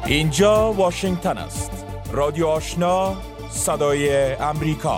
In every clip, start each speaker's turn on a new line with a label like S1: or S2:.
S1: اینجا واشنگتن است. رادیو آشنا، صدای امریکا.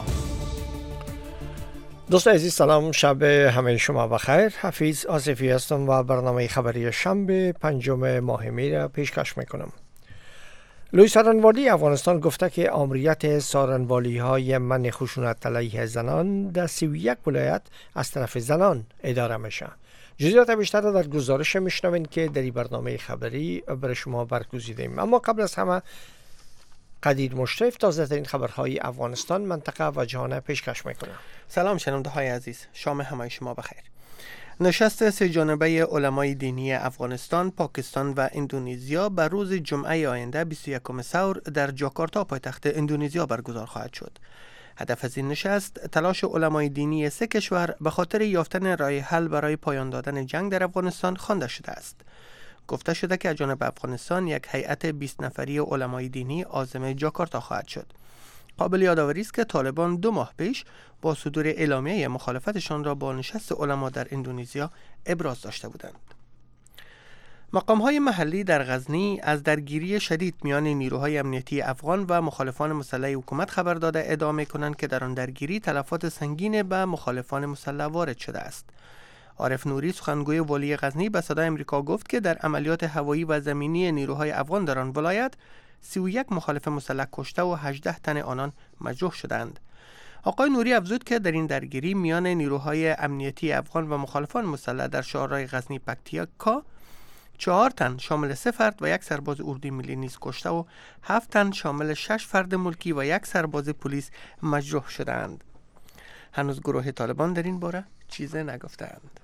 S2: دوستان عزیز سلام، شب همه شما بخیر. حفیظ آصفی هستم و برنامه خبری شنبه 5 ماه می را پیشکش میکنم. لوی سارنوالی افغانستان گفته که آمریت سارنوالی های منع خشونت علیه زنان در 31 ولایت از طرف زنان اداره میشه. جزئیات بیشتر را در گزارش میشنوین که در این برنامه خبری برای شما برگزیدیم. اما قبل از همه قدیر مشرف تازه ترین خبرهای افغانستان، منطقه و جهان پیشکش میکنه.
S3: سلام شنونده های عزیز، شام همه شما بخیر. نشست سه جانبه علمای دینی افغانستان، پاکستان و اندونزیا بر روز جمعه آینده 21 ثور در جاکارتا پایتخت اندونزیا برگزار خواهد شد. هدف از این نشست تلاش علمای دینی سه کشور به خاطر یافتن راه حل برای پایان دادن جنگ در افغانستان خوانده شده است. گفته شده که از جانب افغانستان یک هیئت 20 نفری علمای دینی عازم جاکارتا خواهد شد. قابل یادآوری است که طالبان 2 ماه پیش با صدور اعلامیه مخالفتشان را با نشست علما در اندونزیا ابراز داشته بودند. مقام‌های محلی در غزنی از درگیری شدید میان نیروهای امنیتی افغان و مخالفان مسلح حکومت خبر داده ادعا می‌کنند که در آن درگیری تلفات سنگین به مخالفان مسلح وارد شده است. عارف نوری سخنگوی والی غزنی به صدای امریکا گفت که در عملیات هوایی و زمینی نیروهای افغان در آن ولایت 31 مخالف مسلح کشته و 18 تن آنان مجروح شدند. آقای نوری افزود که در این درگیری میان نیروهای امنیتی افغان و مخالفان مسلح در شهرهای غزنی پکتیکا 4 تن شامل 3 فرد و 1 سرباز اردوی ملی نیز کشته و 7 تن شامل 6 فرد ملکی و 1 سرباز پلیس مجروح شدند. هنوز گروه طالبان در این باره چیزی نگفتند.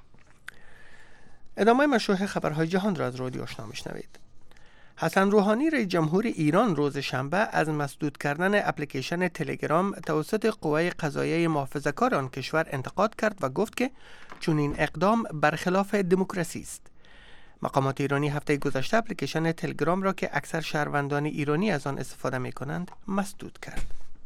S3: ادامه مشروع خبرهای جهان را از رادیو آشنا میشنوید. حسن روحانی رئیس جمهور ایران روز شنبه از مسدود کردن اپلیکیشن تلگرام توسط قوای قضاییه محافظه‌کار آن کشور انتقاد کرد و گفت که چنین اقدام برخلاف دموکراسی است. مقامات ایرانی هفته گذشته اپلیکیشن تلگرام را که اکثر شهروندان ایرانی از آن استفاده می‌کنند مسدود کرد.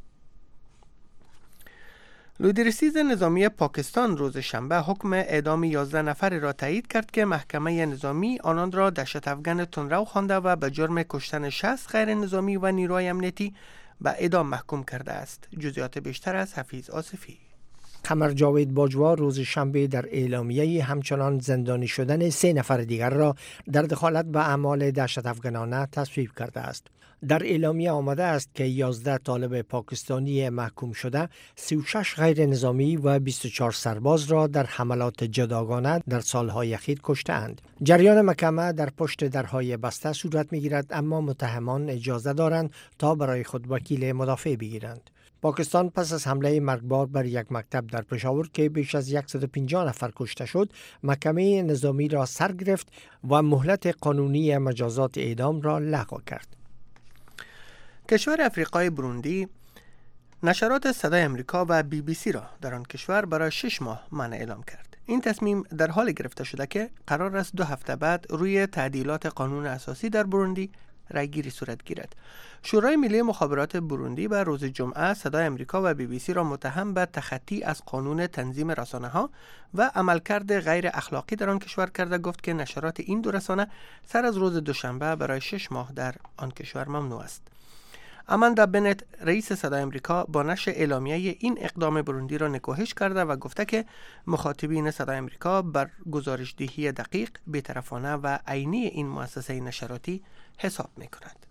S3: لودرسیز نظامی پاکستان روز شنبه حکم اعدام 11 نفر را تایید کرد که محکمه نظامی آنان را دهشت افغان تندرو خوانده و به جرم کشتن 60 غیر نظامی و نیروی امنیتی به اعدام محکوم کرده است. جزئیات بیشتر از حفیظ آصفی.
S2: قمر جاوید باجوا روز شنبه در اعلامیه همچنان زندانی شدن 3 نفر دیگر را در دخالت به اعمال دهشت افغانانه تصویب کرده است. در اعلامیه آمده است که 11 طالب پاکستانی محکوم شده 36 غیر نظامی و 24 سرباز را در حملات جداگانه در سالهای اخیر کشته‌اند. جریان محکمه در پشت درهای بسته صورت می‌گیرد، اما متهمان اجازه دارند تا برای خود وکیل مدافع بگیرند. پاکستان پس از حمله مرگبار بر یک مکتب در پشاور که بیش از 150 نفر کشته شد، محکمه نظامی را سر گرفت و مهلت قانونی مجازات اعدام را لغو کرد.
S3: کشور افریقای بروندی نشرات صدای امریکا و BBC را در آن کشور برای 6 ماه منع اعلام کرد. این تصمیم در حال گرفته شده که قرار است 2 هفته بعد روی تعدیلات قانون اساسی در بروندی رأیگیری صورت گیرد. شورای ملی مخابرات بروندی به روز جمعه صدای امریکا و BBC را متهم به تخطی از قانون تنظیم رسانه‌ها و عملکرد غیر اخلاقی در آن کشور کرده گفت که نشرات این 2 رسانه سر از روز دوشنبه برای 6 ماه در آن کشور ممنوع است. آماندا بنت رئیس صدای امریکا با نشر اعلامیه این اقدام بروندی را نکوهش کرده و گفته که مخاطبین صدای امریکا بر گزارش‌دهی دقیق، بی‌طرفانه و عینی این مؤسسه نشراتی حساب می‌کنند.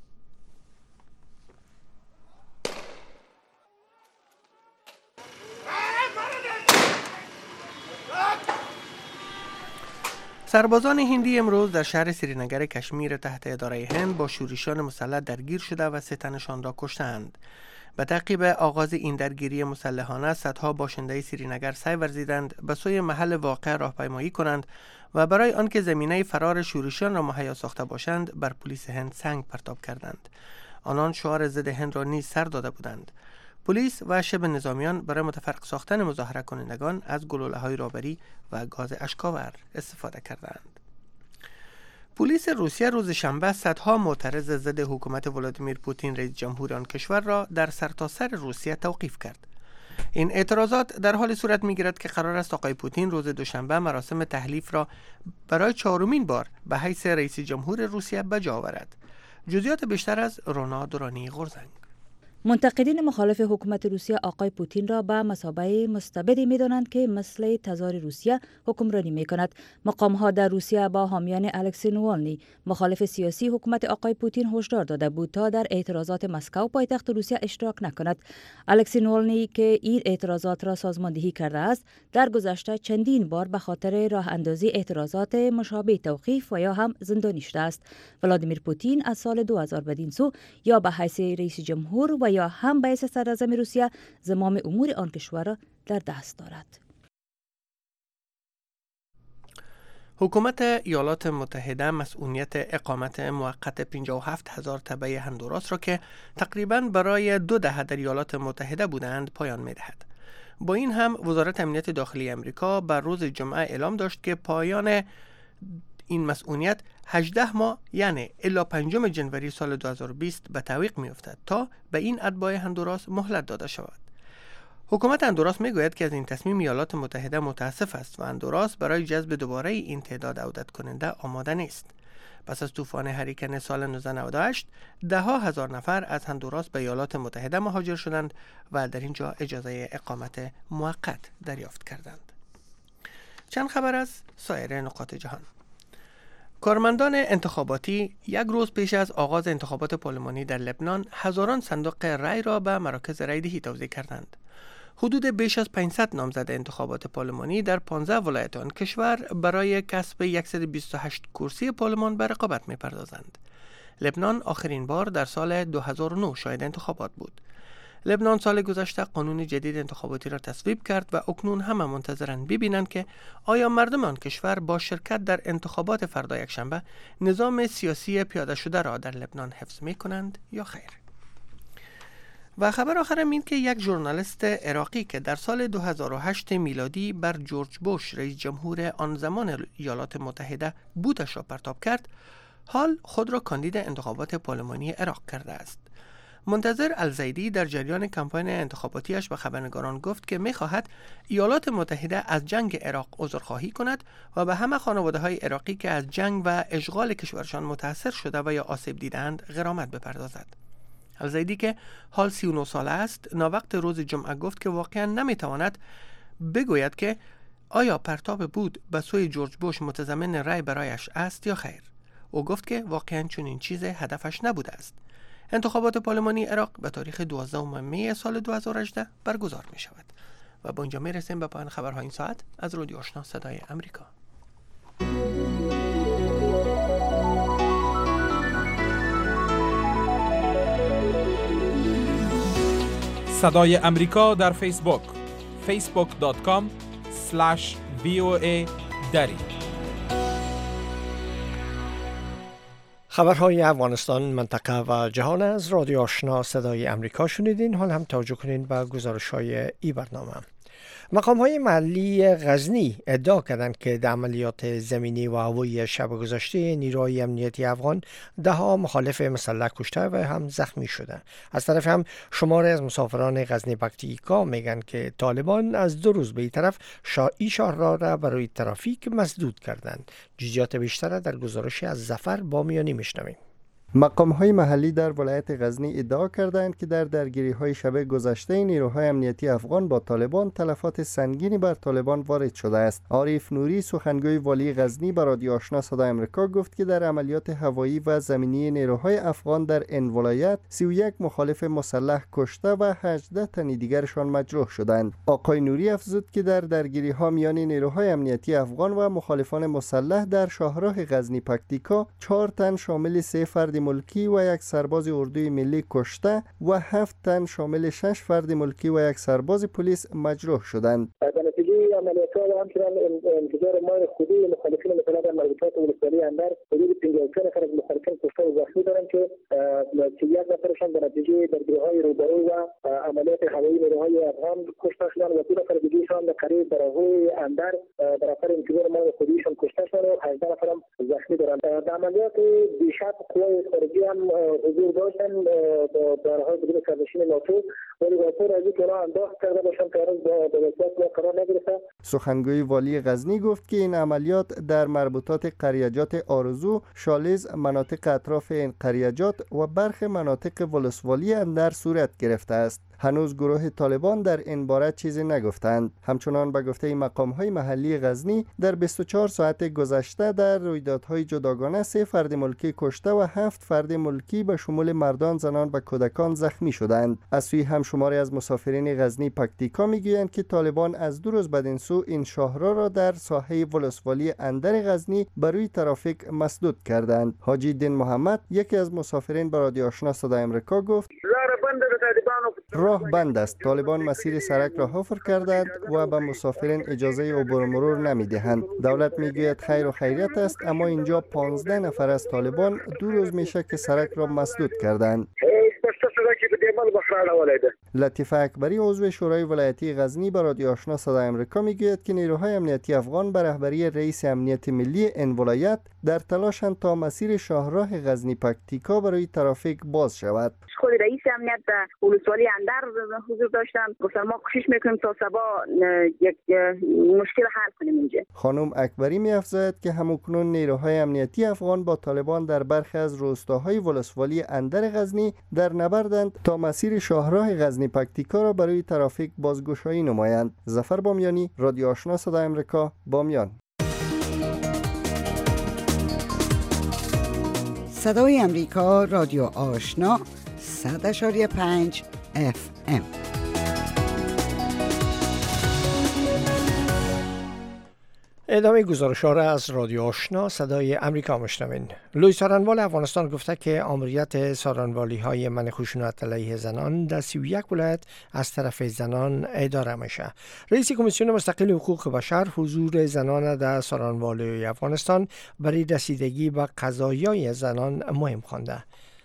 S3: سربازان هندی امروز در شهر سرینگر کشمیر تحت اداره هند با شورشیان مسلح درگیر شده و 3 تنشان را کشتند. به تعقیب آغاز این درگیری مسلحانه صدها باشنده سرینگر سعی ورزیدند به سوی محل واقع راهپیمایی کنند و برای آنکه زمینه فرار شورشیان را مهیا ساخته باشند بر پلیس هند سنگ پرتاب کردند. آنان شعار ضد هند را نیز سر داده بودند. پلیس و شبه نظامیان برای متفرق ساختن مظاهره کنندگان از گلوله‌های رابری و گاز اشک‌آور استفاده کردند. پلیس روسیه روز شنبه صدها معترض ضد حکومت ولادیمیر پوتین رئیس جمهور آن کشور را در سرتاسر روسیه توقیف کرد. این اعتراضات در حال صورت می‌گیرد که قرار است آقای پوتین روز دوشنبه مراسم تحلیف را برای 4مین بار به حیث رئیس جمهور روسیه به جا آورد. جزئیات بیشتر از رونا درانی غرزنگ.
S4: منتقدین مخالف حکومت روسیه آقای پوتین را به مثابه مستبدی می‌دانند که مثل تزار روسیه حکمرانی می‌کند. مقام‌ها در روسیه با حامیان الکسی نوالنی مخالف سیاسی حکومت آقای پوتین هشدار داده بود تا در اعتراضات مسکو پایتخت روسیه اشتراک نکند. الکسی نوالنی که این اعتراضات را سازماندهی کرده است، در گذشته چندین بار به خاطر راه اندازی اعتراضات مشابه توقیف و یا هم زندانی شده است. ولادیمیر پوتین از سال 2000 بدین سو یا به حیث رئیس جمهور و یا هم به حیث صدراعظم روسیه زمام امور آن کشور را در دست دارد.
S3: حکومت ایالات متحده مسئولیت اقامت موقت 57,000 تبع هندوراس را که تقریباً برای 2 دهه در ایالات متحده بودند پایان می‌دهد. با این هم وزارت امنیت داخلی امریکا بر روز جمعه اعلام داشت که پایان این مسئولیت 18 ماه یعنی الی 5 جنوری سال 2020 به تعویق می‌افتد تا به این اتباع هندوراس مهلت داده شود. حکومت هندوراس میگوید که از این تصمیم ایالات متحده متاسف است و هندوراس برای جذب دوباره این تعداد عودت کننده آماده نیست. پس از طوفان هریکن سال 1998 ده‌ها هزار نفر از هندوراس به ایالات متحده مهاجر شدند و در اینجا اجازه اقامت موقت دریافت کردند. چند خبر از سایر نقاط جهان. کارمندان انتخاباتی یک روز پیش از آغاز انتخابات پارلمانی در لبنان هزاران صندوق رای را به مراکز رایدهی توزیع کردند. حدود بیش از 500 نامزد انتخابات پارلمانی در 15 ولایت آن کشور برای کسب 128 کرسی پارلمان به رقابت می‌پردازند. لبنان آخرین بار در سال 2009 شاهد انتخابات بود. لبنان سال گذشته قانون جدید انتخاباتی را تصویب کرد و اکنون همه منتظرند ببینند که آیا مردم آن کشور با شرکت در انتخابات فردا یکشنبه نظام سیاسی پیاده شده را در لبنان حفظ می کنند یا خیر. و خبر آخرم این که یک ژورنالیست عراقی که در سال 2008 میلادی بر جورج بوش رئیس جمهور آن زمان ایالات متحده بوتش را پرتاب کرد، حال خود را کاندید انتخابات پارلمانی عراق کرده است. منتظر الزیدی در جریان کمپاین انتخاباتیش به خبرنگاران گفت که می‌خواهد ایالات متحده از جنگ عراق عذرخواهی کند و به همه خانواده‌های عراقی که از جنگ و اشغال کشورشان متاثر شده و یا آسیب دیدند غرامت بپردازد. الزیدی که حال 39 ساله است، ناوقت روز جمعه گفت که واقعا نمی‌تواند بگوید که آیا پرتاب بود به سوی جورج بوش متضمن رأی برایش است یا خیر. او گفت که واقعا چنین چیزی هدفش نبوده است. انتخابات پارلمانی عراق به تاریخ 12 می سال 2018 برگزار می شود. و با اینجا می رسیم به پایان خبرهای این ساعت از رادیو آشنا صدای امریکا.
S1: صدای امریکا در فیسبوک facebook.com/VOA دری.
S2: خبرهای افغانستان، منطقه و جهان از رادیو آشنا صدای امریکا شنیدین. حال هم توجه کنین به گزارش‌های این برنامه. مقام‌های محلی غزنی ادعا کردند که در عملیات زمینی و هوایی شب گذشته نیروهای امنیتی افغان ده‌ها مخالف مسلح کشته و هم زخمی شده. از طرف هم شماری از مسافران غزنی پکتیکا میگن که طالبان از 2 روز به این طرف این شهرها را برای ترافیک مسدود کردند. جزئیات بیشتر در گزارش از ظفر بامیانی میشنویم.
S5: مقام‌های محلی در ولایت غزنی ادعا کردند که در درگیری‌های شب گذشته نیروهای امنیتی افغان با طالبان تلفات سنگینی بر طالبان وارد شده است. عارف نوری سخنگوی والی غزنی به رادیو آشنا صدای آمریکا گفت که در عملیات هوایی و زمینی نیروهای افغان در این ولایت 31 مخالف مسلح کشته و 18 تن دیگرشان مجروح شدند. آقای نوری افزود که در درگیری‌ها میان نیروهای امنیتی افغان و مخالفان مسلح در شاهراه غزنی پکتیکا 4 تن شامل 3 فرد ملکی و 1 سرباز اردوی ملی کشته و 7 تن شامل 6 فرد ملکی و 1 سرباز پلیس مجروح شدند.
S6: در نتیجه عملیات ها همچنان انتظار ما خودی مخالفین مثلا در مربوطات ولسوالی اندر حدود 52 نفر از مخالفین کشته و زخمی دارند که 31 نفرشان در نتیجه درگیری‌های روبرو و عملیات هوایی نیروهای افغان کشته شدند و 2 نفر دیگه‌شان در قریب براهوی اندر در اثر انتظار ما خودیشان کشته شدند و 18 نفر هم زخمی دارند. در عملیات بیشتر قوای خارجی هم حضور داشتن در حال بدون سرنشین ناتو، ولی راپور از اینکه اونا انداخت کرده باشند که هنوز به وضعیت ما قرار نگرفته.
S5: سخنگوی والی غزنی گفت که این عملیات در مربوطات قریجات آرزو، شالز، مناطق اطراف این قریجات و برخی مناطق ولسوالی اندر صورت گرفته است. هنوز گروه طالبان در این باره چیزی نگفتند. همچنان به گفته مقام‌های محلی غزنی در 24 ساعت گذشته در رویدادهای جداگانه 3 فرد ملکی کشته و 7 فرد ملکی به شمول مردان، زنان و کودکان زخمی شدند. از سوی همشماری از مسافرین غزنی پکتیکا میگویند که طالبان از 2 روز بعد این سو این شاهرا را در ساحه ولسوالی اندر غزنی بر روی ترافیک مسدود کردند. حاجی دین محمد، یکی از مسافرین به رادیو آشنا صدای آمریکا گفت: راه بند است. طالبان مسیر سرک را حفر کردند و به مسافرین اجازه عبور مرور نمیدهند. دولت میگوید خیر و خیریت است، اما اینجا 15 نفر از طالبان 2 روز میشه که سرک را مسدود کردند. لطیفه اکبری، عضو شورای ولایتی غزنی، به رادیو آشنا صدای آمریکا میگوید که نیروهای امنیتی افغان به رهبری رئیس امنیت ملی این ولایت در تلاشند تا مسیر شاهراه غزنی پکتیکا برای ترافیک باز شود.
S7: خود رئیس امنیت در ولسوالی اندر حضور داشتن، گفتن ما کوشش میکنیم تا صبح یک مشکل حل کنیم اینجا.
S5: خانم اکبری می‌افزاید که همکنون نیروهای امنیتی افغان با طالبان در برخی از روستاهای ولسوالی اندر غزنی در نبردند تا مسیر شاهراه غزنی پکتیکا را برای ترافیک بازگشایی نمایند. ظفر بامیانی، رادیو آشنا صدای آمریکا، بامیان.
S8: صدای آمریکا، رادیو آشنا 100.5 FM.
S2: ادامه گزارش ها را از رادیو آشنا صدای امریکا میشنوین. لوی سارنوال افغانستان گفته که آمریت سارنوالی های منع خشونت علیه زنان در 31 ولایت از طرف زنان اداره میشه. رئیس کمیسیون مستقل حقوق بشر حضور زنان در سارنوالی افغانستان برای رسیدگی به قضایای زنان مهم خوانده.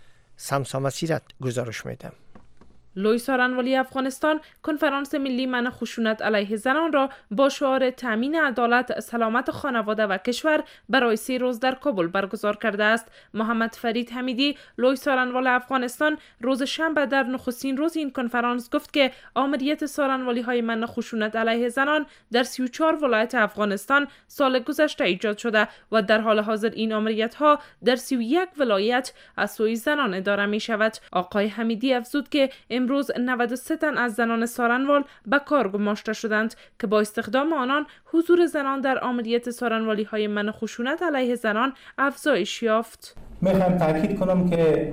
S2: سمسا مسیرت گزارش میدم.
S9: لوی سارنوالی افغانستان کنفرانس ملی منع خشونت علیه زنان را با شعار تامین عدالت، سلامت خانواده و کشور برای 3 روز در کابل برگزار کرده است. محمد فرید حمیدی، لوی سارنوال افغانستان، روز شنبه در نخستین روز این کنفرانس گفت که آمریت سارنوالی های منع خشونت علیه زنان در 34 ولایت افغانستان سال گذشته ایجاد شده و در حال حاضر این آمریت ها در 31 ولایت از سوی زنان اداره می شود. آقای حمیدی افزود که امروز 93 تن از زنان سارنوال به کار گماشته شدند که با استخدام آنان حضور زنان در آمریت سارنوالی های منع خشونت علیه زنان افزایش یافت.
S10: میخوایم تاکید کنم که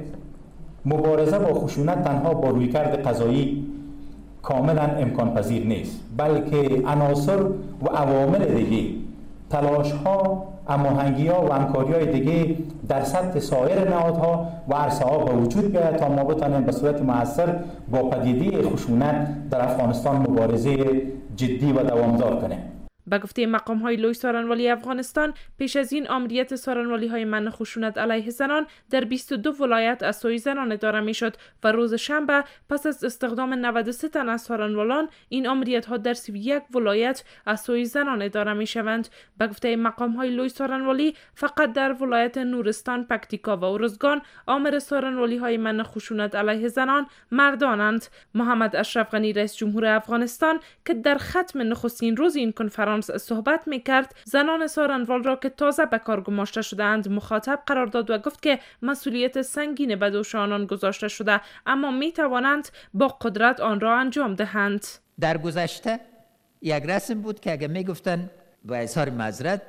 S10: مبارزه با خشونت تنها با رویکرد قضایی کاملا امکان پذیر نیست، بلکه عناصر و عوامل دیگه، تلاش ها، هماهنگی ها و همکاری های دیگه در سطح سایر نهادها و عرصه ها به وجود بیاید تا ما بتوانیم به صورت مؤثر با پدیده خشونت در افغانستان مبارزه جدی و دوامدار کنیم.
S9: به گفته مقام های لوی سارنوالی افغانستان، پیش از این آمریت سارنوالی های منع خشونت علیه زنان در 22 ولایت از سوی زنان اداره می شد و روز شنبه پس از استخدام 93 تن از سارنوالان این آمریت ها در 31 ولایت از سوی زنان اداره می شوند. به گفته مقام های لوی سارنوالی، فقط در ولایت نورستان، پکتیکا و ارزگان آمر سارنوالی های منع خشونت علیه زنان مردانند. محمد اشرف غنی، رئیس جمهور افغانستان، که در ختم نخستین روز این کنفرانس صحبت میکرد، زنان سارنوال را که تازه به کار گماشته شدند مخاطب قرار داد و گفت که مسئولیت سنگین به دوش آنان گذاشته شده، اما میتوانند با قدرت آن را انجام دهند.
S11: در گذشته یک رسم بود که اگه میگفتن با اظهار معذرت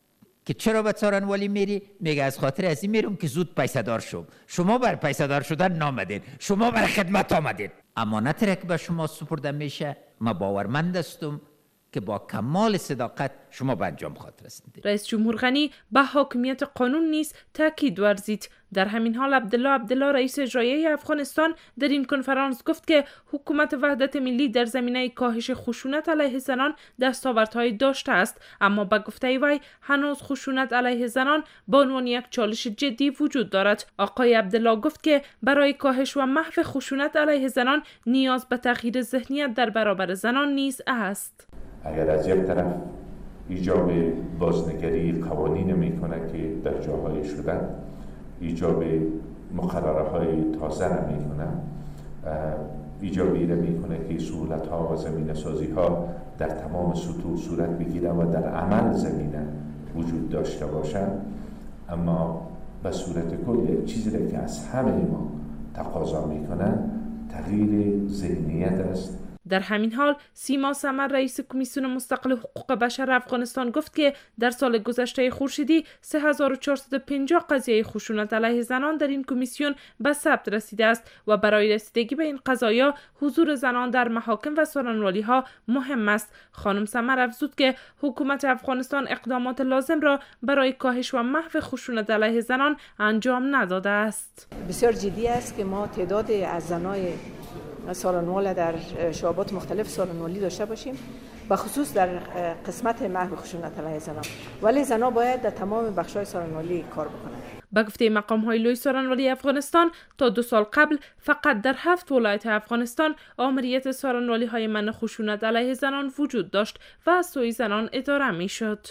S11: که چرا به سارنوالی میری، میگه از خاطر از این میرم که زود پیسه دار شم. شما بر پیسه دار شدن نامدین، شما بر خدمت آمدین. امانت را که به شما سپرده میشه، ما باورمند هستم که با کمال صداقت شما به انجام خواهد رسید.
S9: رئیس جمهور غنی به حاکمیت قانون نیز تاکید ورزید. در همین حال عبدالله رئیس اجرایی افغانستان در این کنفرانس گفت که حکومت وحدت ملی در زمینه کاهش خشونت علیه زنان دستاوردهای داشته است، اما به گفته وی هنوز خشونت علیه زنان به عنوان یک چالش جدی وجود دارد. آقای عبدالله گفت که برای کاهش و محو خشونت علیه زنان نیاز به تغییر ذهنیت در برابر زنان نیز است.
S12: اگر از یک طرف ایجاب بازنگری قوانین میکنه که در جاهای شده، ایجاب مقرره های تازه را میکنه، ایجابی را میکنه که سهولت ها و زمینه سازی ها در تمام سطوح صورت بگیره و در عمل زمینه وجود داشته باشند. اما به صورت کل یک چیزی را که از همه ما تقاضا میکنه تغییر ذهنیت است.
S9: در همین حال سیما سمر رئیس کمیسیون مستقل حقوق بشر افغانستان گفت که در سال گذشته خورشیدی 3450 قضیه خشونت علیه زنان در این کمیسیون به ثبت رسیده است و برای رسیدگی به این قضایا حضور زنان در محاکم و سارنوالی ها مهم است. خانم سمر افزود که حکومت افغانستان اقدامات لازم را برای کاهش و محو خشونت علیه زنان انجام نداده است.
S13: بسیار جدی است که ما تعداد از زنای سارنوال در شعبات مختلف سارنوالی داشته باشیم، به خصوص در قسمت محو خشونت علیه زنان، ولی زنان باید در تمام بخش‌های سارنوالی کار بکنند.
S9: به گفته مقام‌های لوی سارنوالی افغانستان تا 2 سال قبل فقط در 7 ولایت افغانستان آمریت سارنوالی‌های منع خشونت علیه زنان وجود داشت و از سوی زنان اداره می‌شد.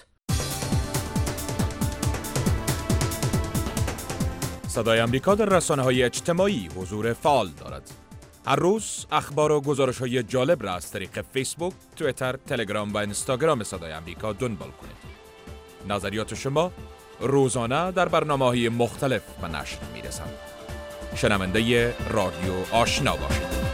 S1: صدای آمریکا در رسانه‌های اجتماعی حضور فعال دارد. هر روز اخبار و گزارش‌های جالب را از طریق فیسبوک، توییتر، تلگرام و اینستاگرام صدای آمریکا دنبال کنید. نظریات شما روزانه در برنامه‌های مختلف به نشر می‌رسند. شنونده رادیو آشنا باشید.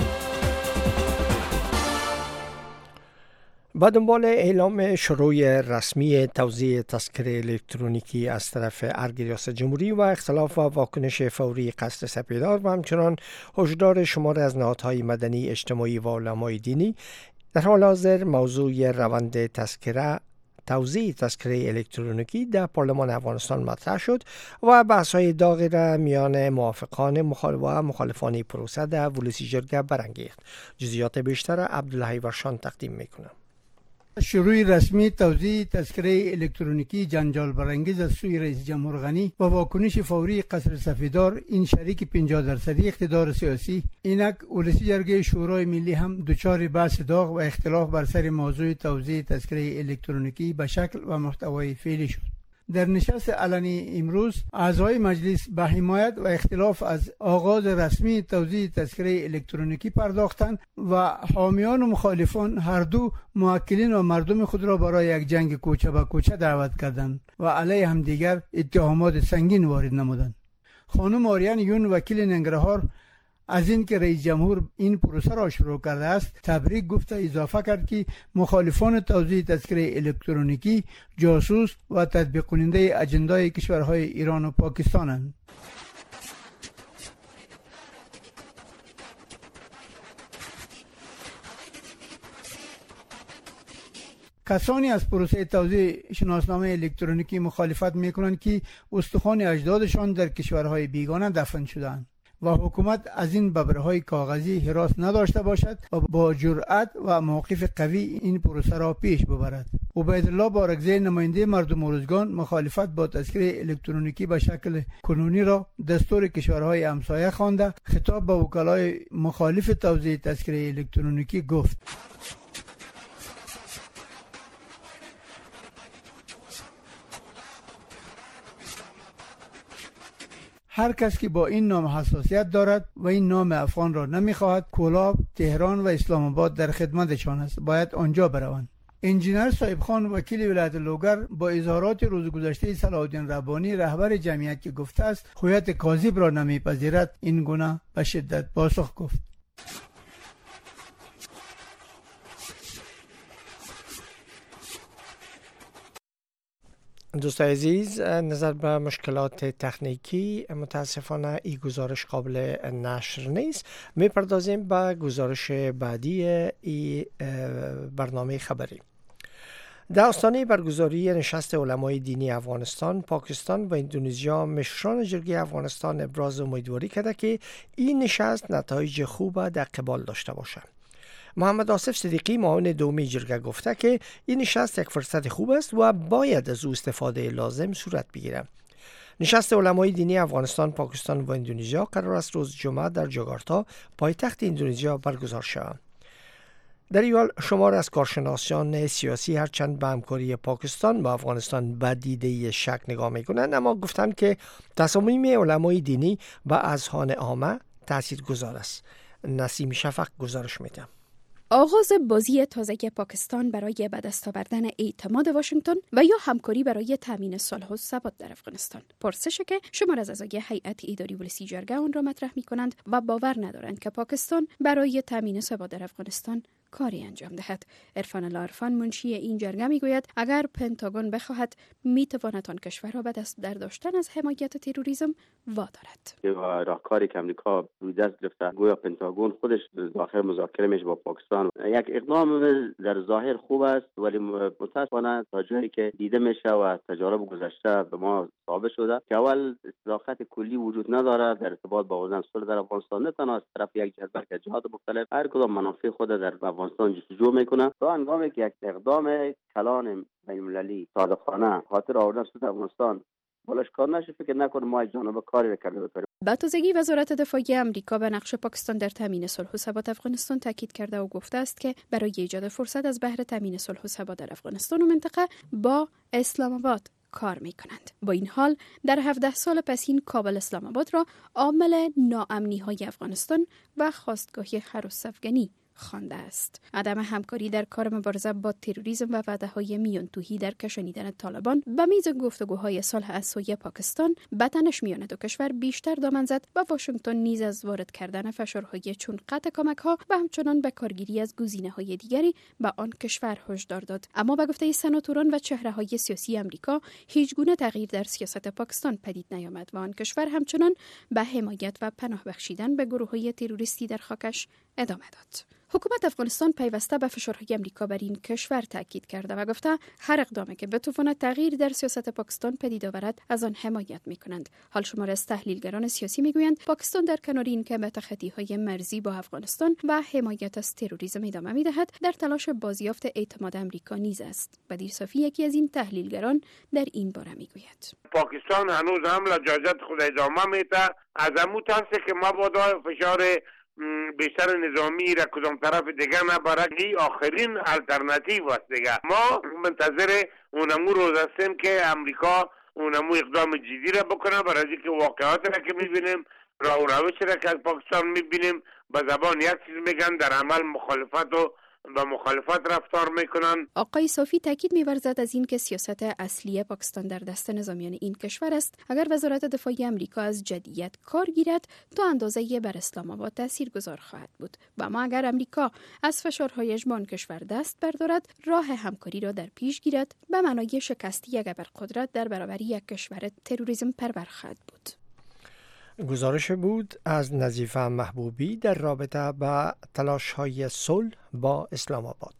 S2: با دنبال اعلام شروع رسمی توزیع تذکره الکترونیکی از طرف ارگ ریاست جمهوری و اختلاف و واکنش فوری قصر سپیدار و همچنان هشدار شمار از نهادهای مدنی، اجتماعی و علمای دینی، در حال حاضر موضوع روند توزیع تذکره الکترونیکی در پارلمان افغانستان مطرح شد و بحث‌های داغی را میان موافقان و مخالفان پروسه در ولسی جرگه برانگیخت. جزئیات بیشتر عبدالحی ورشان تقدیم میکنم.
S14: شروع رسمی توزیع تذکره الکترونیکی جنجال برانگیز از سوی رئیس جمهور غنی و واکنش فوری قصر سفیدار، این شریک 50% اقتدار سیاسی، اینک ولسی جرگه شورای ملی هم دچار بحث داغ و اختلاف بر سر موضوع توزیع تذکره الکترونیکی به شکل و محتوای فعلی شد. در نشست علنی امروز اعضای مجلس به حمایت و اختلاف از آغاز رسمی توزیع تذکره الکترونیکی پرداختند و حامیان و مخالفان هر دو موکلین و مردم خود را برای یک جنگ کوچه به کوچه دعوت کردند و علیه همدیگر اتهامات سنگین وارد نمودند. خانم آریان یون وکیل ننگرهار از این که رئیس جمهور این پروسه را شروع کرده است تبریک گفته اضافه کرد که مخالفان توزیع تذکره الکترونیکی جاسوس و تطبیق کننده اجندای کشورهای ایران و پاکستانند. کسانی از پروسه توزیع شناسنامه الکترونیکی مخالفت میکنند که استخوان اجدادشان در کشورهای بیگانه دفن شدند و حکومت از این ببرهای کاغذی هراس نداشته باشد و با جرأت و موقف قوی این پروسه را پیش ببرد. عبیدالله بارکزی نماینده مردم ارزگان مخالفت با تذکره الکترونیکی به شکل کنونی را دستور کشورهای همسایه خوانده خطاب به وکلای مخالف توزیع تذکره الکترونیکی گفت: هر کس که با این نام حساسیت دارد و این نام افغان را نمیخواهد، کولاب، تهران و اسلام آباد در خدمتشان است، باید آنجا بروند. انجینر صاحب خان وکیل ولایت لوگر با اظهارات روز گذشته صلاح الدین ربانی رهبر جمعیت که گفته است هویت کاذب را نمیپذیرد، این گونه به شدت پاسخ گفت.
S2: دوستان عزیز، نظر به مشکلات تکنیکی متاسفانه این گزارش قابل نشر نیست. میپردازیم به گزارش بعدی این برنامه خبری. در آستانه برگزاری نشست علمای دینی افغانستان، پاکستان و اندونزیا مشران جرگه افغانستان ابراز امیدواری کرده که این نشست نتایج خوب در قبال داشته باشد. محمد آصف صدیقی معاون دومی جرگه گفته که این نشست یک فرصت خوب است و باید از او استفاده لازم صورت بگیرد. نشست علمای دینی افغانستان، پاکستان و اندونزیا قرار است روز جمعه در جاکارتا پایتخت اندونزیا برگزار شود. در این حال شمار از کارشناسان سیاسی هرچند به همکاری پاکستان با افغانستان به دیده شک نگاه میکنند، اما گفتند که تصامیم علمای دینی و اذهان عامه تاثیرگذار است. نسیم شفق گزارش میده.
S15: آغاز بازی تازه پاکستان برای به دست آوردن اعتماد واشنگتن و یا همکاری برای تامین صلح و ثبات در افغانستان، پرسشی که شمار از اعضای هیئت اداری ولسی جرگه آن را مطرح می‌کنند و باور ندارند که پاکستان برای تامین ثبات در افغانستان کاری انجام دهد. عرفان العرفان منشی این جرگه میگوید اگر پنتاگون بخواهد میتواند آن کشور را به دست در داشتن از حمایت تروریسم وادارد.
S16: راهکاری که امریکا روی دست گرفته، گویا پنتاگون خودش داخل مذاکره میشه با پاکستان. یک اقدام در ظاهر خوب است، ولی متاسفانه تا جایی که دیده میشه و تجارب گذشته به ما ثابت شده که اول صداقت کلی وجود نداره در ارتباط با وضع صلح در افغانستان. نه تنها از طرف یک جهت بلکه جهات مختلف هر کدام منافع خود در افغانستان جستجو میکنه تا هنگامی که یک اقدام کلان بین‌المللی صادقانه خاطر آوردن صلح افغانستان بالاش کار نشه، فکر نکنه ما یک جانبه کاری را کرده بتونیم.
S15: با تازگی وزارت دفاع آمریکا به نقش پاکستان در تامین صلح و ثبات افغانستان تاکید کرده و گفته است که برای ایجاد فرصت از بهره تامین صلح و ثبات در افغانستان و منطقه با اسلام آباد کار می کنند. با این حال در 17 سال پسین کابل اسلام آباد را عامل ناامنی های افغانستان و خواستگاهی هروس افغانی خوانده است. عدم همکاری در کار مبارزه با تروریسم و وعده‌های میانتوهی در کشانیدن طالبان به میز گفتگوهای صلح از سوی پاکستان به تنش میان دو کشور بیشتر دامن زد و واشنگتن نیز از وارد کردن فشارهای چون قطع کمک‌ها و همچنان به کارگیری از گزینه‌های دیگری به آن کشور هشدار داد. اما به گفته سناتوران و چهره‌های سیاسی آمریکا، هیچ گونه تغییر در سیاست پاکستان پدید نیامد و آن کشور همچنان به حمایت و پناه بخشیدن به گروه‌های تروریستی در خاکش ادامه داد. حکومت افغانستان پیوسته به فشارهای آمریکا بر این کشور تاکید کرده و گفته هر اقدامی که بتواند تغییر در سیاست پاکستان پدید آورد از آن حمایت می‌کنند. حال شمار از تحلیلگران سیاسی میگویند پاکستان در کنار اینکه به تخطی‌های مرزی با افغانستان و حمایت از تروریسم ادامه می‌دهد، در تلاش بازیافت اعتماد آمریکا نیز است. بدیر صافی یکی از این تحلیلگران در این باره میگوید
S17: پاکستان هنوز هم لجاجت خود ادامه میده. از همون ترسه که ما با فشار بیشتر نظامی را کدام طرف دیگه نبرد، آخرین الٹرناتیو است دیگه. ما منتظر اونمو روز هستیم که امریکا اونمو اقدام جدی را بکنه، برای اینکه واقعات را که میبینیم، راه و روش را که از پاکستان میبینیم، به زبان یک چیز میگن، در عمل مخالفت و با مخالفت رفتار میکنن.
S15: آقای صافی تاکید می‌ورزد از این که سیاست اصلی پاکستان در دست نظامیان این کشور است. اگر وزارت دفاع آمریکا از جدیت کار گیرد تا اندازه بر اسلام آباد تاثیرگذار خواهد بود. و اما اگر آمریکا از فشارهای اجبان کشور دست بردارد، راه همکاری را در پیش گیرد به معنای شکستی یک ابرقدرت در برابر یک کشور تروریسم پرور خواهد بود.
S2: گزارش بود از نظیفه محبوبی در رابطه با تلاش‌های صلح با اسلام آباد.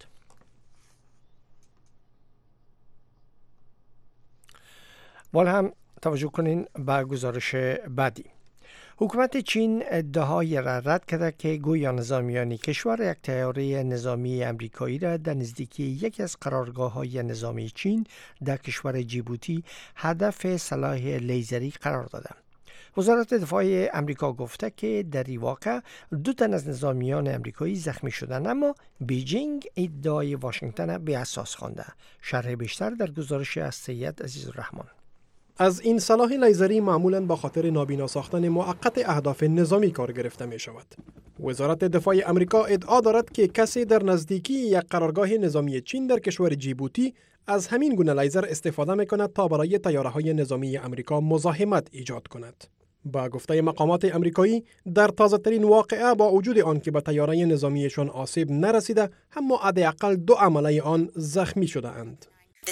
S2: بالا هم توجه کنین به گزارش بعدی. حکومت چین ادعای را رد کرده که گویا نظامیان کشور یک طیاره نظامی امریکایی را در نزدیکی یکی از قرارگاه‌های نظامی چین در کشور جیبوتی هدف سلاح لیزری قرار دادند. وزارت دفاع امریکا گفته که در این واقع 2 تن از نظامیان امریکایی زخمی شدند، اما بیجینگ ادعای واشنگتن به اساس خوانده. شرح بیشتر در گزارش از سید عزیزالرحمن.
S18: از این سلاح لیزری معمولاً با خاطر نابینا ساختن موقت اهداف نظامی کار گرفته می شود. وزارت دفاع امریکا ادعا دارد که کسی در نزدیکی یک قرارگاه نظامی چین در کشور جیبوتی از همین گونه لیزر استفاده می کند تا برای طیاره‌های نظامی امریکا مزاحمت ایجاد کند. با گفته مقامات امریکایی، در تازه‌ترین واقعه با وجود آن که به طیاره نظامیشان آسیب نرسیده، اما حداقل 2 عمله آن زخمی شده اند.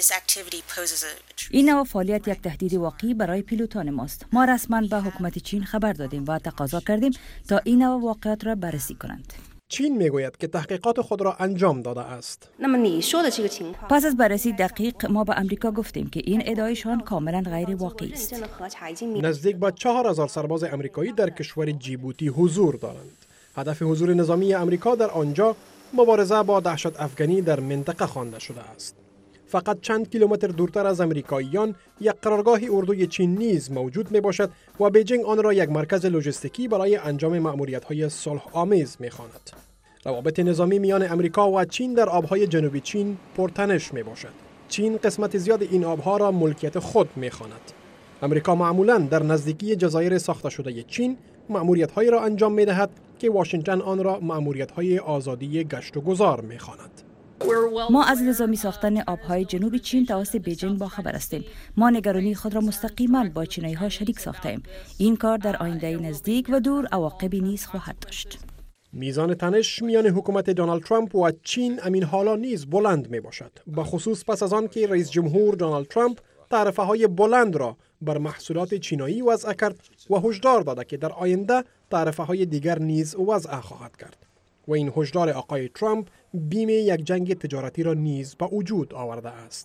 S4: این نوع فعالیت یک تهدید واقعی برای پیلوتان ماست. ما رسما به حکومت چین خبر دادیم و تقاضا کردیم تا این نوع واقعات را بررسی کنند.
S18: چین میگوید که تحقیقات خود را انجام داده است.
S4: پس از بررسی دقیق ما به امریکا گفتیم که این ادعایشان کاملا غیر واقعی است.
S18: نزدیک به 4000 سرباز امریکایی در کشور جیبوتی حضور دارند. هدف حضور نظامی امریکا در آنجا مبارزه با دهشت افغانی در منطقه خوانده شده است. فقط چند کیلومتر دورتر از امریکاییان یک قرارگاه اردوی چین نیز موجود می باشد و بیجینگ آن را یک مرکز لوجستیکی برای انجام مأموریت‌های صلح آمیز می خواند. روابط نظامی میان امریکا و چین در آبهای جنوبی چین پرتنش می باشد. چین قسمت زیاد این آبها را ملکیت خود می خواند. امریکا معمولاً در نزدیکی جزایر ساخته شده چین مأموریت‌هایی را انجام می‌دهد که واشنگتن آن را مأموریت‌های آزادی گشت و گذار می‌خواند.
S4: ما از نظامی ساختن آبهای جنوب چین توسط بیجینگ باخبر هستیم. ما نگرانی خود را مستقیما با چینی‌ها شریک ساخته‌ایم. این کار در آینده نزدیک و دور عواقبی نیز خواهد داشت.
S18: میزان تنش میان حکومت دونالد ترامپ و چین امین حالا نیز بلند می باشد، به خصوص پس از آن که رئیس جمهور دونالد ترامپ تعرفه‌های بلند را بر محصولات چینایی وضع کرد و هشدار داده که در آینده تعرفه‌های دیگر نیز وضع خواهد کرد. و این هشدار آقای ترامپ بیم یک جنگ تجارتی را نیز به وجود آورده است.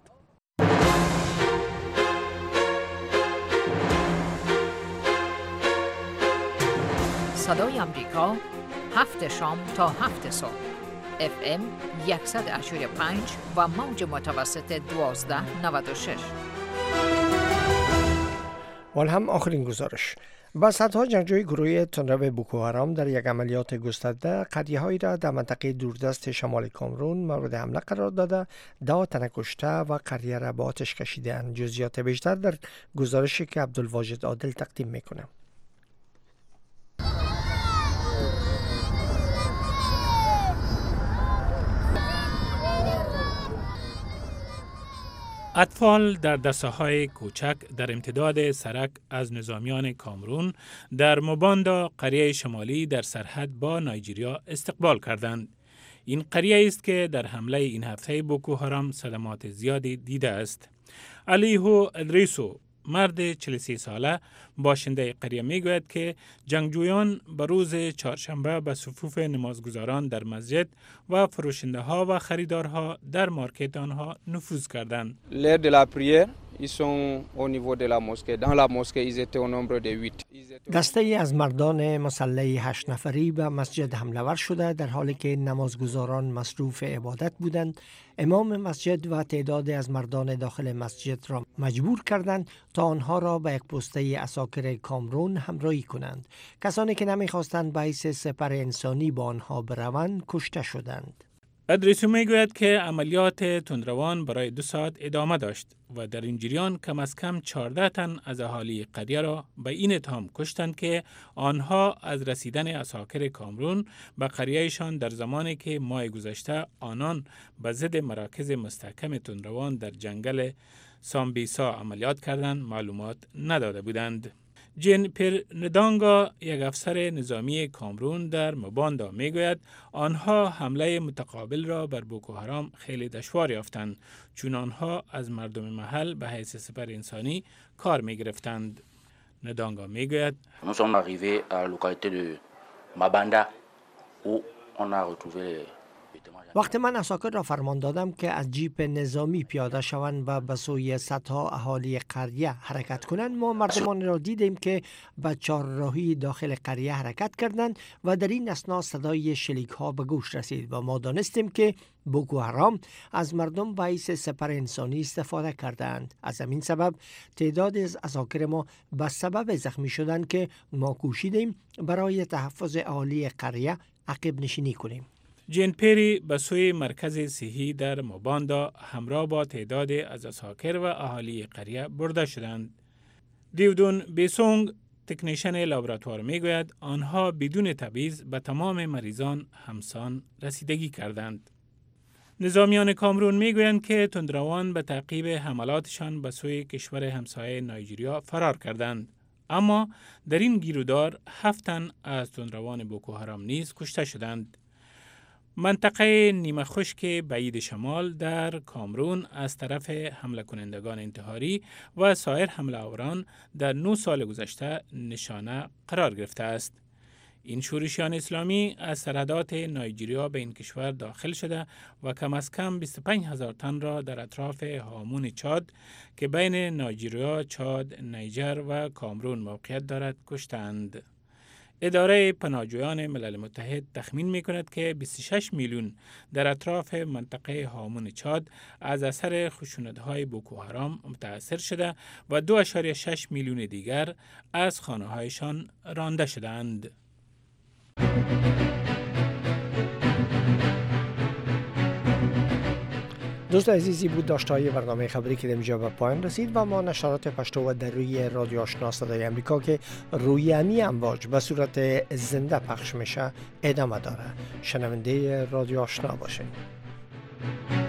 S19: صدای آمریکا 7 شام تا 7 صبح FM 100.5 و موج متوسط 1296.
S2: وال هم آخرین گزارش. با صدها جنگجوی گروه تندرو بوکو حرام در یک عملیات گسترده قریه‌هایی را در منطقه دوردست شمال کامرون مورد حمله قرار داده، 10 تن کشته و قریه را به آتش کشیده‌اند. جزئیات بیشتر در گزارشی که عبدالواجد عادل تقدیم میکنه.
S20: اطفال در دسته‌های کوچک در امتداد سرک از نظامیان کامرون در موباندا قریه شمالی در سرحد با نایجریا استقبال کردند. این قریه است که در حمله این هفته بوکو حرام صدمات زیادی دیده است. علیهو ادریسو، مرد 43 ساله باشنده قریه میگوید که جنگجویان به روز چهارشنبه به صفوف نمازگزاران در مسجد و فروشنده ها و خریدارها در مارکت آنها نفوذ کردند.
S21: L'heure de la prière, ils sont au niveau de la mosquée. Dans la mosquée, ils étaient au nombre de 8.
S2: دسته ای از مردان مسلح 8 نفری به مسجد حمله ور شده در حالی که نمازگزاران مصروف عبادت بودند. امام مسجد و تعدادی از مردان داخل مسجد را مجبور کردند تا آنها را به یک پسته عساکر کامرون همراهی کنند. کسانی که نمیخواستند به حیث سپر انسانی با آنها بروند کشته شدند.
S20: ادریسو میگوید که عملیات تندروان برای 2 ساعت ادامه داشت و در این جریان کم از کم 14 تن از اهالی قریه را به این اتهام کشتند که آنها از رسیدن عساکر کامرون به قریهشان در زمانی که ماه گذشته آنان به ضد مراکز مستحکم تندروان در جنگل سامبیسا عملیات کردند معلومات نداده بودند. جین پر ندانگا، یک افسر نظامی کامرون در مباندا میگوید آنها حمله متقابل را بر بوکو حرام خیلی دشوار یافتند چون آنها از مردم محل به حیث سپر انسانی کار میگرفتند. ندانگا میگوید
S22: Nous sommes arrivés à la localité de Mabanda où on a retrouvé
S2: وقتی من عساکر را فرمان دادم که از جیپ نظامی پیاده شوند و به سوی صدها اهالی قریه حرکت کنند، ما مردمان را دیدیم که به چهارراهی داخل قریه حرکت کردند و در این اثنا صدای شلیک ها به گوش رسید و ما دانستیم که بوکو حرام از مردم به حیث سپر انسانی استفاده کردند. از همین سبب تعداد از عساکر ما به سبب زخمی شدند که ما کوشیدیم برای تحفظ اهالی قریه عقب نشینی کنیم.
S20: جین پیری به سوی مرکز صحی در مباندا همراه با تعداد از عساکر و اهالی قریه برده شدند. دیودون بیسونگ، تکنیشن لابراتوار میگوید آنها بدون تبعیض به تمام مریضان همسان رسیدگی کردند. نظامیان کامرون میگویند که تندروان به تعقیب حملاتشان به سوی کشور همسایه نایجریا فرار کردند. اما در این گیرودار 7 تن از تندروان بوکو حرام نیز کشته شدند. منطقه نیمه خشک بعید شمال در کامرون از طرف حمله کنندگان انتحاری و سایر حمله آوران در 9 سال گذشته نشانه قرار گرفته است. این شورشیان اسلامی از سرحدات نایجریا به این کشور داخل شده و کم از کم 25,000 تن را در اطراف هامون چاد که بین نایجریا، چاد، نیجر و کامرون موقعیت دارد کشتند. اداره پناهجویان ملل متحد تخمین می کند که 26 میلیون در اطراف منطقه هامون چاد از اثر خشونت‌های بوکو حرام متاثر شده و 2.6 میلیون دیگر از خانه‌هایشان رانده شدند.
S2: دوست عزیزی بود داشتهای برنامه خبری که اینجا به پایان رسید و ما نشرات پشتو و در روی رادیو آشنا صدای امریکا که روی امی امواج به صورت زنده پخش میشه ادامه داره. شنونده رادیو آشنا باشین.